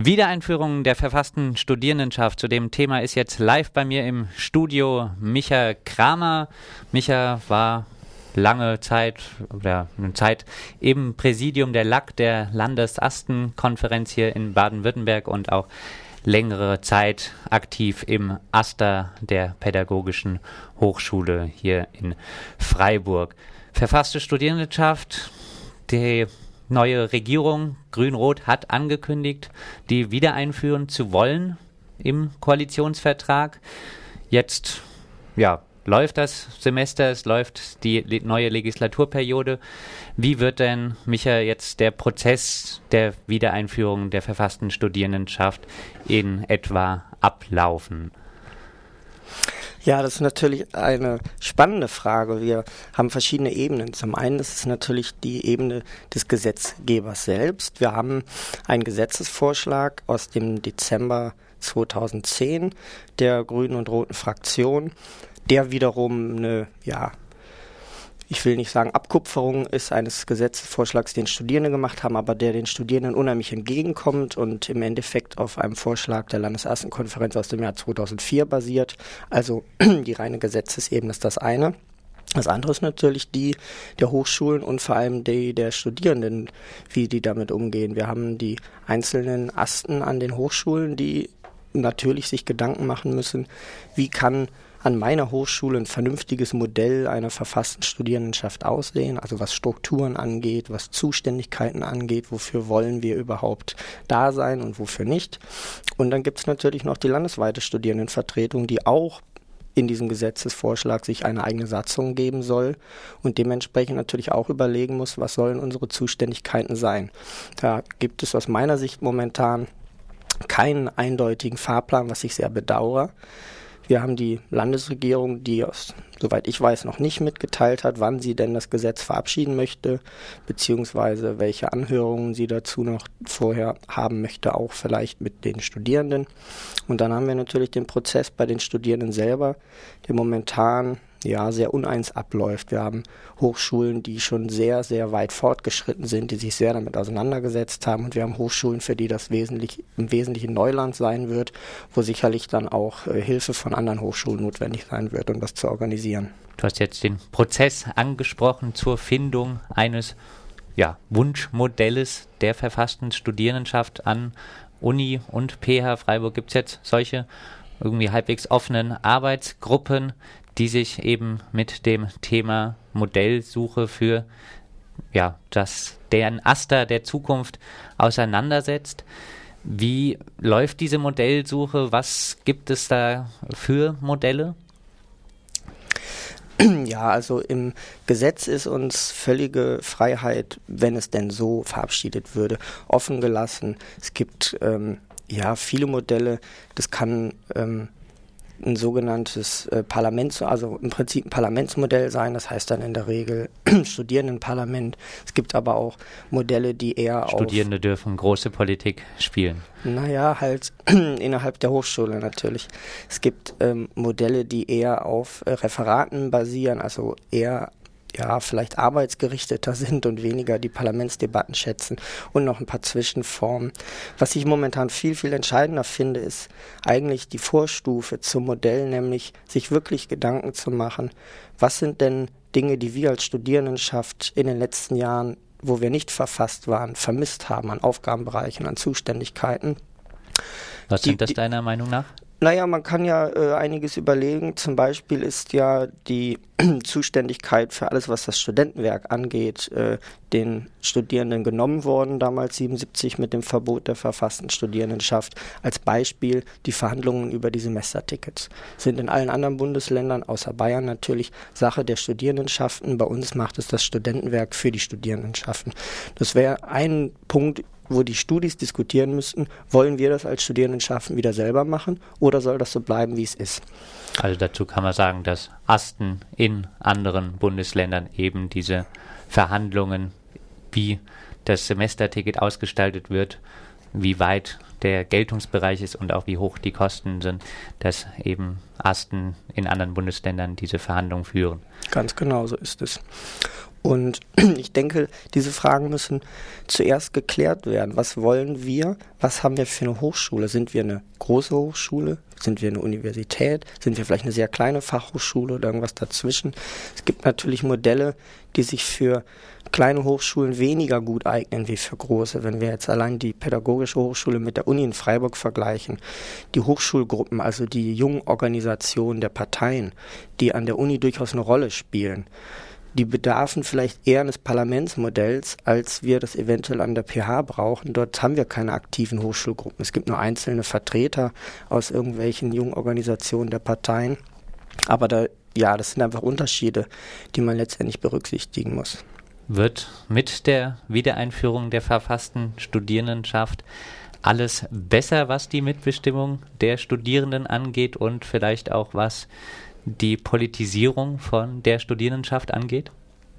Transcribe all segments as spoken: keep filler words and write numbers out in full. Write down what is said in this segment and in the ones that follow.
Wiedereinführung der verfassten Studierendenschaft. Zu dem Thema ist jetzt live bei mir im Studio Micha Kramer. Micha war lange Zeit oder eine Zeit im Präsidium der L A K, der Landesastenkonferenz hier in Baden-Württemberg, und auch längere Zeit aktiv im AStA der Pädagogischen Hochschule hier in Freiburg. Verfasste Studierendenschaft, die neue Regierung Grün-Rot hat angekündigt, die wieder einführen zu wollen im Koalitionsvertrag. Jetzt ja, läuft das Semester, es läuft die le- neue Legislaturperiode. Wie wird denn, Micha, jetzt der Prozess der Wiedereinführung der verfassten Studierendenschaft in etwa ablaufen? Ja, das ist natürlich eine spannende Frage. Wir haben verschiedene Ebenen. Zum einen ist es natürlich die Ebene des Gesetzgebers selbst. Wir haben einen Gesetzesvorschlag aus dem Dezember zweitausendzehn der grünen und roten Fraktion, der wiederum eine, ja, ich will nicht sagen Abkupferung ist eines Gesetzesvorschlags, den Studierende gemacht haben, aber der den Studierenden unheimlich entgegenkommt und im Endeffekt auf einem Vorschlag der Landesastenkonferenz aus dem Jahr zweitausendvier basiert. Also die reine Gesetzesebene ist das eine. Das andere ist natürlich die der Hochschulen und vor allem die der Studierenden, wie die damit umgehen. Wir haben die einzelnen Asten an den Hochschulen, die natürlich sich Gedanken machen müssen, wie kann an meiner Hochschule ein vernünftiges Modell einer verfassten Studierendenschaft aussehen, also was Strukturen angeht, was Zuständigkeiten angeht, wofür wollen wir überhaupt da sein und wofür nicht. Und dann gibt es natürlich noch die landesweite Studierendenvertretung, die auch in diesem Gesetzesvorschlag sich eine eigene Satzung geben soll und dementsprechend natürlich auch überlegen muss, was sollen unsere Zuständigkeiten sein. Da gibt es aus meiner Sicht momentan keinen eindeutigen Fahrplan, was ich sehr bedauere. Wir haben die Landesregierung, die, aus, soweit ich weiß, noch nicht mitgeteilt hat, wann sie denn das Gesetz verabschieden möchte, beziehungsweise welche Anhörungen sie dazu noch vorher haben möchte, auch vielleicht mit den Studierenden. Und dann haben wir natürlich den Prozess bei den Studierenden selber, der momentan ja sehr uneins abläuft. Wir haben Hochschulen, die schon sehr, sehr weit fortgeschritten sind, die sich sehr damit auseinandergesetzt haben, und wir haben Hochschulen, für die das wesentlich, im Wesentlichen Neuland sein wird, wo sicherlich dann auch äh, Hilfe von anderen Hochschulen notwendig sein wird, um das zu organisieren. Du hast jetzt den Prozess angesprochen zur Findung eines ja, Wunschmodells der verfassten Studierendenschaft an Uni und P H Freiburg. Gibt es jetzt solche irgendwie halbwegs offenen Arbeitsgruppen, die sich eben mit dem Thema Modellsuche für ja, das, deren AStA der Zukunft auseinandersetzt? Wie läuft diese Modellsuche? Was gibt es da für Modelle? Ja, also im Gesetz ist uns völlige Freiheit, wenn es denn so verabschiedet würde, offen gelassen. Es gibt ähm, ja viele Modelle. Das kann ähm, ein sogenanntes äh, Parlaments, also im Prinzip ein Parlamentsmodell sein, das heißt dann in der Regel Studierendenparlament. Es gibt aber auch Modelle, die eher auf... Studierende dürfen große Politik spielen. Naja, halt innerhalb der Hochschule natürlich. Es gibt ähm, Modelle, die eher auf äh, Referaten basieren, also eher ja, vielleicht arbeitsgerichteter sind und weniger die Parlamentsdebatten schätzen, und noch ein paar Zwischenformen. Was ich momentan viel, viel entscheidender finde, ist eigentlich die Vorstufe zum Modell, nämlich sich wirklich Gedanken zu machen, was sind denn Dinge, die wir als Studierendenschaft in den letzten Jahren, wo wir nicht verfasst waren, vermisst haben an Aufgabenbereichen, an Zuständigkeiten. Was die, sind das die, deiner Meinung nach? Naja, man kann ja äh, einiges überlegen. Zum Beispiel ist ja die Zuständigkeit für alles, was das Studentenwerk angeht, äh, den Studierenden genommen worden, damals siebenundsiebzig mit dem Verbot der verfassten Studierendenschaft. Als Beispiel die Verhandlungen über die Semestertickets sind in allen anderen Bundesländern, außer Bayern natürlich, Sache der Studierendenschaften. Bei uns macht es das Studentenwerk für die Studierendenschaften. Das wäre ein Punkt, wo die Studis diskutieren müssten, wollen wir das als Studierendenschaften wieder selber machen oder soll das so bleiben, wie es ist? Also dazu kann man sagen, dass Asten in anderen Bundesländern eben diese Verhandlungen, wie das Semesterticket ausgestaltet wird, wie weit der Geltungsbereich ist und auch wie hoch die Kosten sind, dass eben Asten in anderen Bundesländern diese Verhandlungen führen. Ganz genau so ist es. Und ich denke, diese Fragen müssen zuerst geklärt werden. Was wollen wir? Was haben wir für eine Hochschule? Sind wir eine große Hochschule? Sind wir eine Universität? Sind wir vielleicht eine sehr kleine Fachhochschule oder irgendwas dazwischen? Es gibt natürlich Modelle, die sich für kleine Hochschulen weniger gut eignen wie für große. Wenn wir jetzt allein die Pädagogische Hochschule mit der Uni in Freiburg vergleichen, die Hochschulgruppen, also die jungen Organisationen der Parteien, die an der Uni durchaus eine Rolle spielen, die bedarfen vielleicht eher eines Parlamentsmodells, als wir das eventuell an der P H brauchen. Dort haben wir keine aktiven Hochschulgruppen. Es gibt nur einzelne Vertreter aus irgendwelchen jungen Organisationen der Parteien. Aber da, ja, das sind einfach Unterschiede, die man letztendlich berücksichtigen muss. Wird mit der Wiedereinführung der verfassten Studierendenschaft alles besser, was die Mitbestimmung der Studierenden angeht und vielleicht auch was die Politisierung von der Studierendenschaft angeht?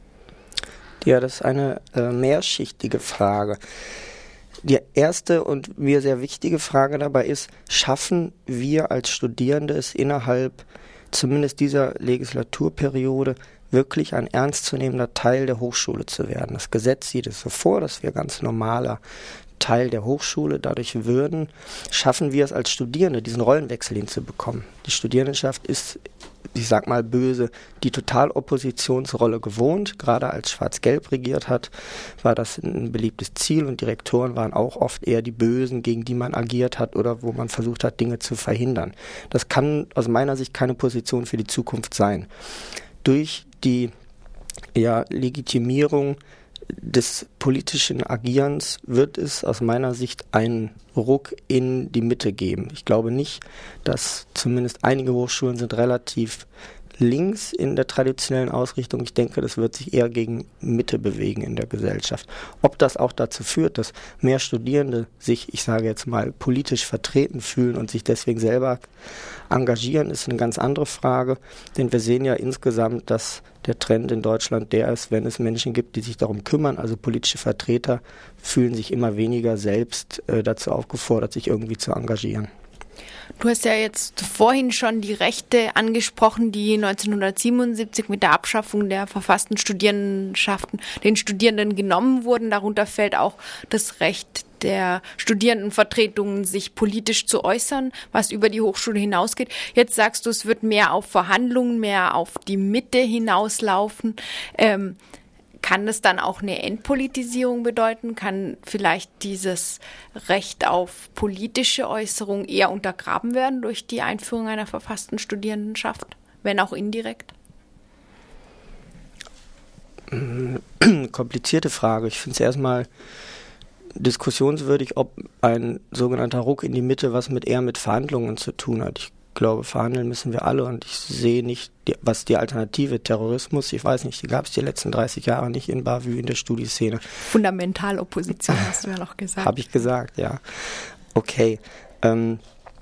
Ja, das ist eine äh, mehrschichtige Frage. Die erste und mir sehr wichtige Frage dabei ist, schaffen wir als Studierende es innerhalb zumindest dieser Legislaturperiode wirklich ein ernstzunehmender Teil der Hochschule zu werden? Das Gesetz sieht es so vor, dass wir ganz normaler Teil der Hochschule dadurch würden. Schaffen wir es als Studierende, diesen Rollenwechsel hinzubekommen? Die Studierendenschaft ist, ich sag mal böse, die Totaloppositionsrolle gewohnt. Gerade als Schwarz-Gelb regiert hat, war das ein beliebtes Ziel und die Rektoren waren auch oft eher die Bösen, gegen die man agiert hat oder wo man versucht hat, Dinge zu verhindern. Das kann aus meiner Sicht keine Position für die Zukunft sein. Durch die ja, Legitimierung des politischen Agierens wird es aus meiner Sicht einen Ruck in die Mitte geben. Ich glaube nicht, dass zumindest einige Hochschulen sind relativ links in der traditionellen Ausrichtung. Ich denke, das wird sich eher gegen Mitte bewegen in der Gesellschaft. Ob das auch dazu führt, dass mehr Studierende sich, ich sage jetzt mal, politisch vertreten fühlen und sich deswegen selber engagieren, ist eine ganz andere Frage. Denn wir sehen ja insgesamt, dass der Trend in Deutschland der ist, wenn es Menschen gibt, die sich darum kümmern, also politische Vertreter, fühlen sich immer weniger selbst äh, dazu aufgefordert, sich irgendwie zu engagieren. Du hast ja jetzt vorhin schon die Rechte angesprochen, die neunzehnhundertsiebenundsiebzig mit der Abschaffung der verfassten Studierendenschaften den Studierenden genommen wurden. Darunter fällt auch das Recht der Studierendenvertretungen, sich politisch zu äußern, was über die Hochschule hinausgeht. Jetzt sagst du, es wird mehr auf Verhandlungen, mehr auf die Mitte hinauslaufen. Ähm, Kann das dann auch eine Entpolitisierung bedeuten? Kann vielleicht dieses Recht auf politische Äußerung eher untergraben werden durch die Einführung einer verfassten Studierendenschaft, wenn auch indirekt? Komplizierte Frage. Ich finde es erstmal diskussionswürdig, ob ein sogenannter Ruck in die Mitte was mit eher mit Verhandlungen zu tun hat. Ich glaube, verhandeln müssen wir alle und ich sehe nicht, die, was die Alternative Terrorismus, ich weiß nicht, die gab es die letzten dreißig Jahre nicht in Bavü in der Studieszene. Fundamentalopposition hast du ja noch gesagt. Habe ich gesagt, ja. Okay. Ähm,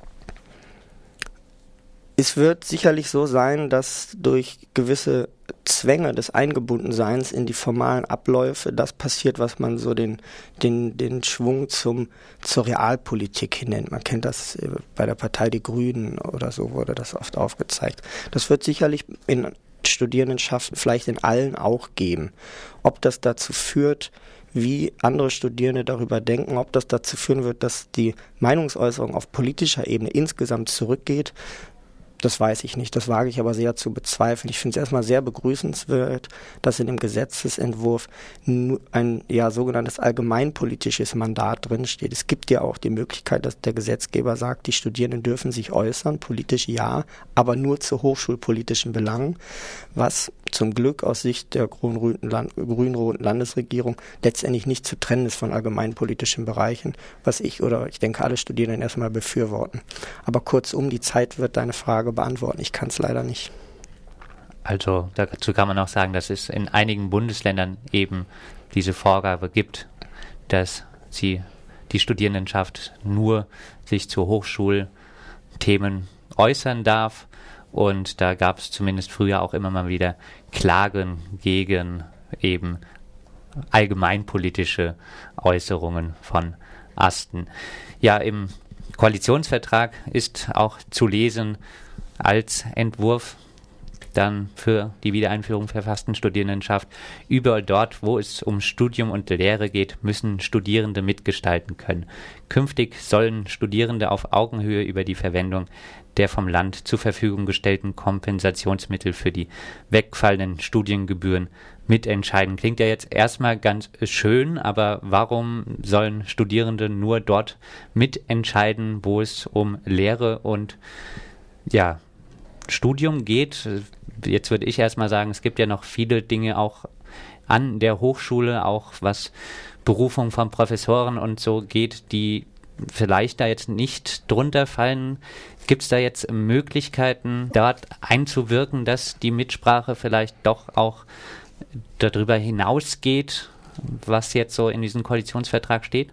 es wird sicherlich so sein, dass durch gewisse Zwänge des Eingebundenseins in die formalen Abläufe das passiert, was man so den, den, den Schwung zum, zur Realpolitik hin nennt. Man kennt das bei der Partei Die Grünen oder so, wurde das oft aufgezeigt. Das wird sicherlich in Studierendenschaften, vielleicht in allen auch geben. Ob das dazu führt, wie andere Studierende darüber denken, ob das dazu führen wird, dass die Meinungsäußerung auf politischer Ebene insgesamt zurückgeht, das weiß ich nicht, das wage ich aber sehr zu bezweifeln. Ich finde es erstmal sehr begrüßenswert, dass in dem Gesetzesentwurf ein ja sogenanntes allgemeinpolitisches Mandat drinsteht. Es gibt ja auch die Möglichkeit, dass der Gesetzgeber sagt, die Studierenden dürfen sich äußern, politisch ja, aber nur zu hochschulpolitischen Belangen, was zum Glück aus Sicht der grün-roten Land- grün-roten Landesregierung letztendlich nicht zu trennen ist von allgemeinpolitischen Bereichen, was ich oder ich denke alle Studierenden erstmal befürworten. Aber kurzum, die Zeit wird deine Frage beantworten. Ich kann es leider nicht. Also dazu kann man auch sagen, dass es in einigen Bundesländern eben diese Vorgabe gibt, dass sie die Studierendenschaft nur sich zu Hochschulthemen äußern darf. Und da gab es zumindest früher auch immer mal wieder Klagen gegen eben allgemeinpolitische Äußerungen von Asten. Ja, im Koalitionsvertrag ist auch zu lesen als Entwurf, dann für die Wiedereinführung verfassten Studierendenschaft. Überall dort, wo es um Studium und Lehre geht, müssen Studierende mitgestalten können. Künftig sollen Studierende auf Augenhöhe über die Verwendung der vom Land zur Verfügung gestellten Kompensationsmittel für die wegfallenden Studiengebühren mitentscheiden. Klingt ja jetzt erstmal ganz schön, aber warum sollen Studierende nur dort mitentscheiden, wo es um Lehre und ja, Studium geht? Jetzt würde ich erstmal sagen, es gibt ja noch viele Dinge auch an der Hochschule, auch was Berufung von Professoren und so geht, die vielleicht da jetzt nicht drunter fallen. Gibt es da jetzt Möglichkeiten, dort einzuwirken, dass die Mitsprache vielleicht doch auch darüber hinausgeht, was jetzt so in diesem Koalitionsvertrag steht?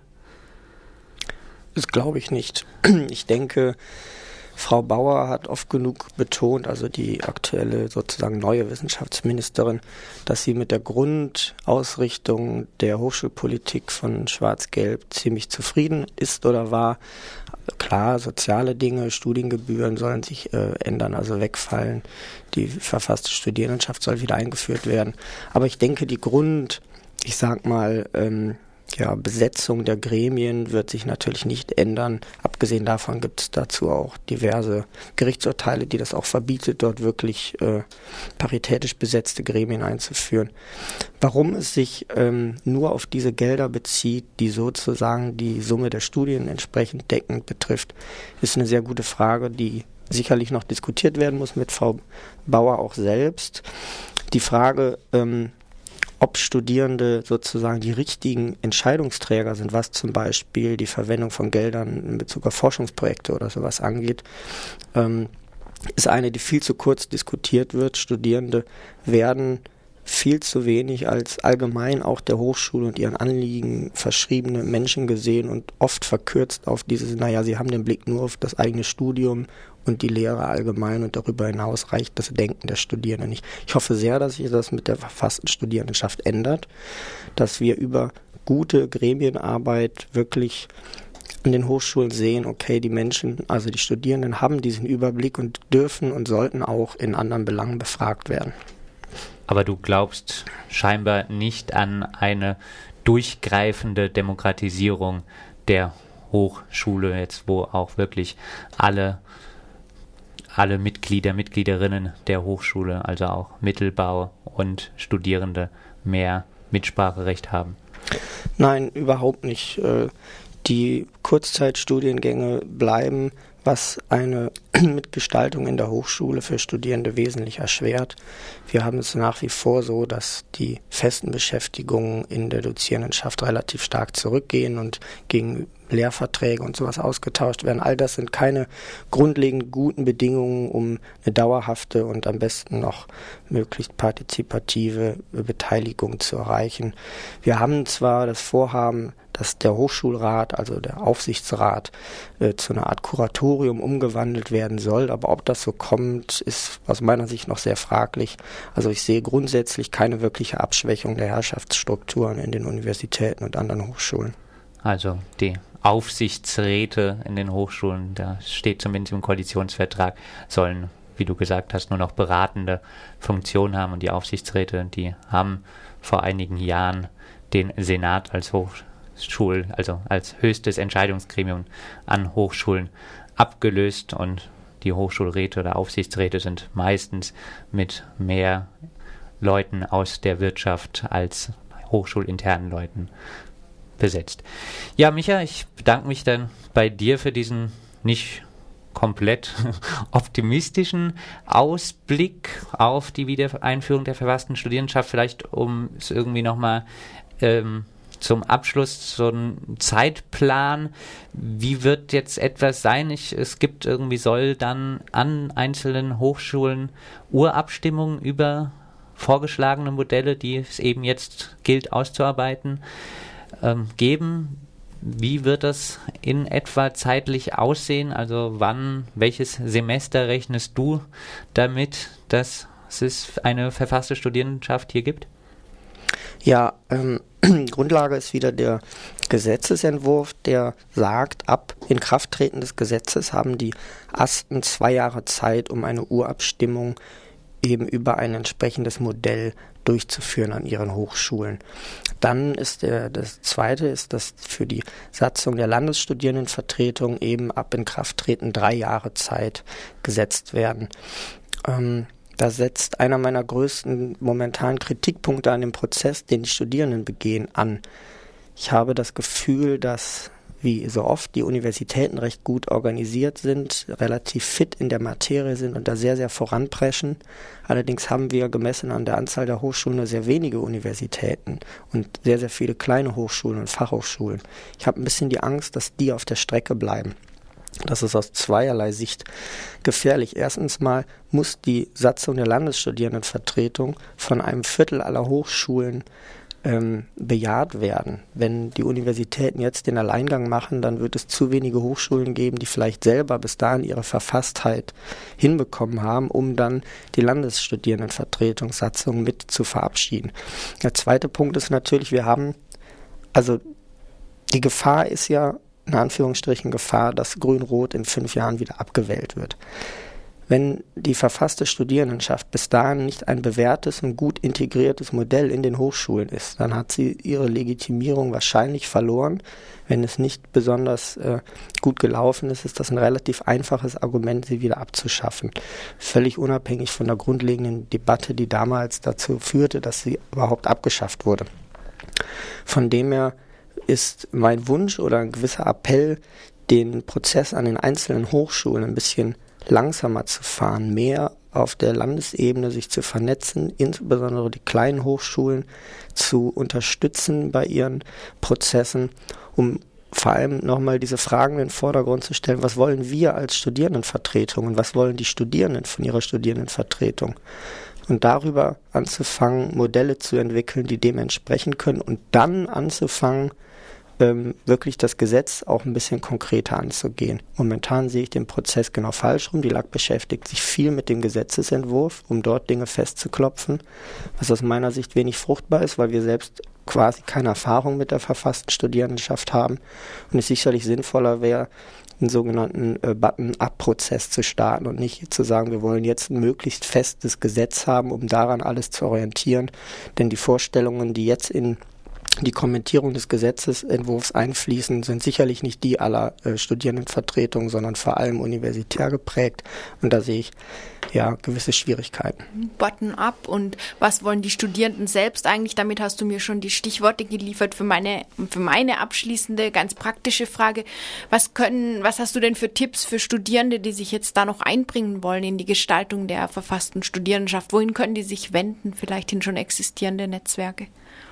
Das glaube ich nicht. Ich denke, Frau Bauer hat oft genug betont, also die aktuelle sozusagen neue Wissenschaftsministerin, dass sie mit der Grundausrichtung der Hochschulpolitik von Schwarz-Gelb ziemlich zufrieden ist oder war. Klar, soziale Dinge, Studiengebühren sollen sich äh, ändern, also wegfallen. Die verfasste Studierendenschaft soll wieder eingeführt werden. Aber ich denke, die Grund, ich sag mal, ähm, ja, Besetzung der Gremien wird sich natürlich nicht ändern. Abgesehen davon gibt es dazu auch diverse Gerichtsurteile, die das auch verbietet, dort wirklich äh, paritätisch besetzte Gremien einzuführen. Warum es sich ähm, nur auf diese Gelder bezieht, die sozusagen die Summe der Studien entsprechend deckend betrifft, ist eine sehr gute Frage, die sicherlich noch diskutiert werden muss mit Frau Bauer auch selbst. Die Frage, ähm, ob Studierende sozusagen die richtigen Entscheidungsträger sind, was zum Beispiel die Verwendung von Geldern in Bezug auf Forschungsprojekte oder sowas angeht, ähm, ist eine, die viel zu kurz diskutiert wird. Studierende werden viel zu wenig als allgemein auch der Hochschule und ihren Anliegen verschriebene Menschen gesehen und oft verkürzt auf dieses, naja, sie haben den Blick nur auf das eigene Studium und die Lehre allgemein und darüber hinaus reicht das Denken der Studierenden nicht. Ich hoffe sehr, dass sich das mit der verfassten Studierendenschaft ändert, dass wir über gute Gremienarbeit wirklich an den Hochschulen sehen, okay, die Menschen, also die Studierenden haben diesen Überblick und dürfen und sollten auch in anderen Belangen befragt werden. Aber du glaubst scheinbar nicht an eine durchgreifende Demokratisierung der Hochschule, jetzt wo auch wirklich alle alle Mitglieder, Mitgliederinnen der Hochschule, also auch Mittelbau und Studierende, mehr Mitspracherecht haben? Nein, überhaupt nicht. Die Kurzzeitstudiengänge bleiben, was eine Mitgestaltung in der Hochschule für Studierende wesentlich erschwert. Wir haben es nach wie vor so, dass die festen Beschäftigungen in der Dozierendenschaft relativ stark zurückgehen und gegen Lehrverträge und sowas ausgetauscht werden. All das sind keine grundlegend guten Bedingungen, um eine dauerhafte und am besten noch möglichst partizipative Beteiligung zu erreichen. Wir haben zwar das Vorhaben, dass der Hochschulrat, also der Aufsichtsrat, äh, zu einer Art Kuratorium umgewandelt werden soll, aber ob das so kommt, ist aus meiner Sicht noch sehr fraglich. Also ich sehe grundsätzlich keine wirkliche Abschwächung der Herrschaftsstrukturen in den Universitäten und anderen Hochschulen. Also die Aufsichtsräte in den Hochschulen, da steht zumindest im Koalitionsvertrag, sollen, wie du gesagt hast, nur noch beratende Funktion haben, und die Aufsichtsräte, die haben vor einigen Jahren den Senat als Hochschul, also als höchstes Entscheidungsgremium an Hochschulen abgelöst, und die Hochschulräte oder Aufsichtsräte sind meistens mit mehr Leuten aus der Wirtschaft als hochschulinternen Leuten besetzt. Ja, Micha, ich bedanke mich dann bei dir für diesen nicht komplett optimistischen Ausblick auf die Wiedereinführung der verfassten Studierendenschaft. Vielleicht, um es irgendwie nochmal ähm, zum Abschluss, so ein Zeitplan. Wie wird jetzt etwas sein? Ich, es gibt irgendwie, soll dann an einzelnen Hochschulen Urabstimmungen über vorgeschlagene Modelle, die es eben jetzt gilt auszuarbeiten, ähm, geben. Wie wird das in etwa zeitlich aussehen? Also wann, welches Semester rechnest du damit, dass es eine verfasste Studierendenschaft hier gibt? Ja, ähm, Grundlage ist wieder der Gesetzesentwurf, der sagt, ab Inkrafttreten des Gesetzes haben die Asten zwei Jahre Zeit, um eine Urabstimmung eben über ein entsprechendes Modell durchzuführen an ihren Hochschulen. Dann ist der, das Zweite ist, dass für die Satzung der Landesstudierendenvertretung eben ab Inkrafttreten drei Jahre Zeit gesetzt werden. Ähm, da setzt einer meiner größten momentanen Kritikpunkte an dem Prozess, den die Studierenden begehen, an. Ich habe das Gefühl, dass wie so oft die Universitäten recht gut organisiert sind, relativ fit in der Materie sind und da sehr, sehr voranpreschen. Allerdings haben wir gemessen an der Anzahl der Hochschulen nur sehr wenige Universitäten und sehr, sehr viele kleine Hochschulen und Fachhochschulen. Ich habe ein bisschen die Angst, dass die auf der Strecke bleiben. Das ist aus zweierlei Sicht gefährlich. Erstens mal muss die Satzung der Landesstudierendenvertretung von einem Viertel aller Hochschulen Ähm, bejaht werden. Wenn die Universitäten jetzt den Alleingang machen, dann wird es zu wenige Hochschulen geben, die vielleicht selber bis dahin ihre Verfasstheit hinbekommen haben, um dann die Landesstudierendenvertretungssatzung mit zu verabschieden. Der zweite Punkt ist natürlich, wir haben, also die Gefahr ist ja, in Anführungsstrichen Gefahr, dass Grün-Rot in fünf Jahren wieder abgewählt wird. Wenn die verfasste Studierendenschaft bis dahin nicht ein bewährtes und gut integriertes Modell in den Hochschulen ist, dann hat sie ihre Legitimierung wahrscheinlich verloren. Wenn es nicht besonders äh, gut gelaufen ist, ist das ein relativ einfaches Argument, sie wieder abzuschaffen. Völlig unabhängig von der grundlegenden Debatte, die damals dazu führte, dass sie überhaupt abgeschafft wurde. Von dem her ist mein Wunsch oder ein gewisser Appell, den Prozess an den einzelnen Hochschulen ein bisschen langsamer zu fahren, mehr auf der Landesebene sich zu vernetzen, insbesondere die kleinen Hochschulen zu unterstützen bei ihren Prozessen, um vor allem nochmal diese Fragen in den Vordergrund zu stellen, was wollen wir als Studierendenvertretung und was wollen die Studierenden von ihrer Studierendenvertretung? Und darüber anzufangen, Modelle zu entwickeln, die dem entsprechen können und dann anzufangen, Ähm, wirklich das Gesetz auch ein bisschen konkreter anzugehen. Momentan sehe ich den Prozess genau falsch rum. Die L A G beschäftigt sich viel mit dem Gesetzesentwurf, um dort Dinge festzuklopfen, was aus meiner Sicht wenig fruchtbar ist, weil wir selbst quasi keine Erfahrung mit der verfassten Studierendenschaft haben und es sicherlich sinnvoller wäre, einen sogenannten äh, Button-up-Prozess zu starten und nicht zu sagen, wir wollen jetzt ein möglichst festes Gesetz haben, um daran alles zu orientieren, denn die Vorstellungen, die jetzt in die Kommentierung des Gesetzesentwurfs einfließen, sind sicherlich nicht die aller äh, Studierendenvertretungen, sondern vor allem universitär geprägt. Und da sehe ich ja gewisse Schwierigkeiten. Bottom-up und was wollen die Studierenden selbst eigentlich? Damit hast du mir schon die Stichworte geliefert für meine, für meine abschließende, ganz praktische Frage. Was können, was hast du denn für Tipps für Studierende, die sich jetzt da noch einbringen wollen in die Gestaltung der verfassten Studierendenschaft? Wohin können die sich wenden? Vielleicht in schon existierende Netzwerke?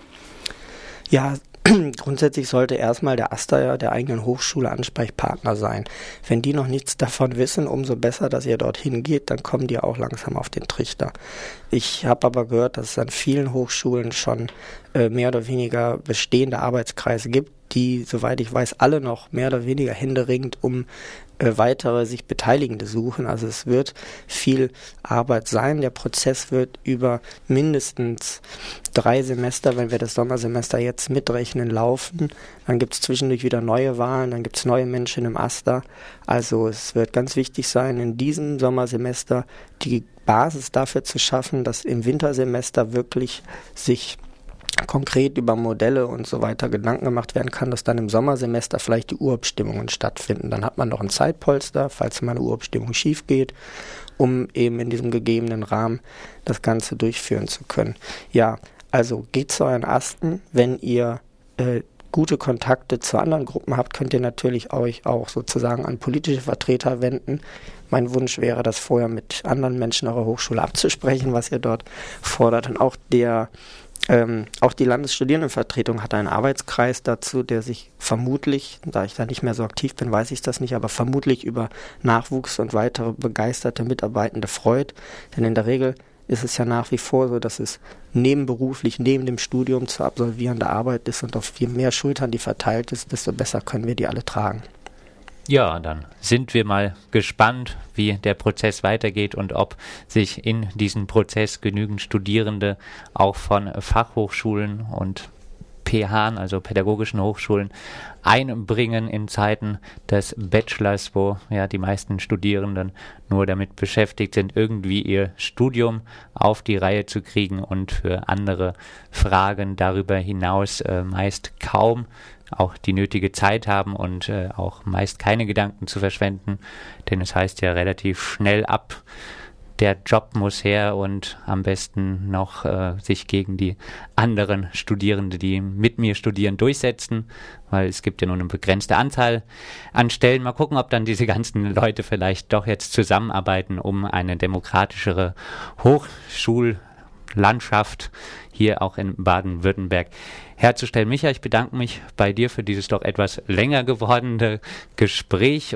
Ja, grundsätzlich sollte erstmal der AStA ja der eigenen Hochschule Ansprechpartner sein. Wenn die noch nichts davon wissen, umso besser, dass ihr dorthin geht, dann kommen die auch langsam auf den Trichter. Ich habe aber gehört, dass es an vielen Hochschulen schon äh, mehr oder weniger bestehende Arbeitskreise gibt, die, soweit ich weiß, alle noch mehr oder weniger händeringend um äh, weitere sich Beteiligende suchen. Also es wird viel Arbeit sein. Der Prozess wird über mindestens drei Semester, wenn wir das Sommersemester jetzt mitrechnen, laufen. Dann gibt es zwischendurch wieder neue Wahlen, dann gibt es neue Menschen im AStA. Also es wird ganz wichtig sein, in diesem Sommersemester die Basis dafür zu schaffen, dass im Wintersemester wirklich sich konkret über Modelle und so weiter Gedanken gemacht werden kann, dass dann im Sommersemester vielleicht die Urabstimmungen stattfinden. Dann hat man noch ein Zeitpolster, falls mal eine Urabstimmung schief geht, um eben in diesem gegebenen Rahmen das Ganze durchführen zu können. Ja, also geht zu euren Asten. Wenn ihr äh, gute Kontakte zu anderen Gruppen habt, könnt ihr natürlich euch auch sozusagen an politische Vertreter wenden. Mein Wunsch wäre, das vorher mit anderen Menschen eurer Hochschule abzusprechen, was ihr dort fordert. Und auch der Ähm, auch die Landesstudierendenvertretung hat einen Arbeitskreis dazu, der sich vermutlich, da ich da nicht mehr so aktiv bin, weiß ich das nicht, aber vermutlich über Nachwuchs und weitere begeisterte Mitarbeitende freut. Denn in der Regel ist es ja nach wie vor so, dass es nebenberuflich, neben dem Studium zu absolvierende Arbeit ist und auf je mehr Schultern die verteilt ist, desto besser können wir die alle tragen. Ja, dann sind wir mal gespannt, wie der Prozess weitergeht und ob sich in diesem Prozess genügend Studierende auch von Fachhochschulen und P H, also pädagogischen Hochschulen, einbringen in Zeiten des Bachelors, wo ja die meisten Studierenden nur damit beschäftigt sind, irgendwie ihr Studium auf die Reihe zu kriegen und für andere Fragen darüber hinaus äh, meist kaum auch die nötige Zeit haben und äh, auch meist keine Gedanken zu verschwenden, denn es heißt ja relativ schnell ab, der Job muss her und am besten noch äh, sich gegen die anderen Studierenden, die mit mir studieren, durchsetzen, weil es gibt ja nur eine begrenzte Anzahl an Stellen. Mal gucken, ob dann diese ganzen Leute vielleicht doch jetzt zusammenarbeiten, um eine demokratischere Hochschullandschaft hier auch in Baden-Württemberg herzustellen. Micha, ich bedanke mich bei dir für dieses doch etwas länger gewordene Gespräch.